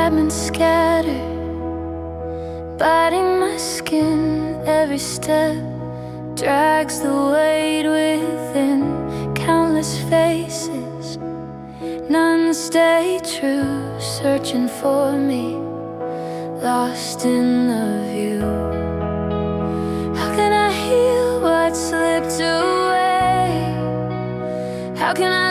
fragments scattered, biting my skin. Every step drags the weight within. Countless faces, none stay true, searching for me, lost in the view. How can I heal what slipped away? How can I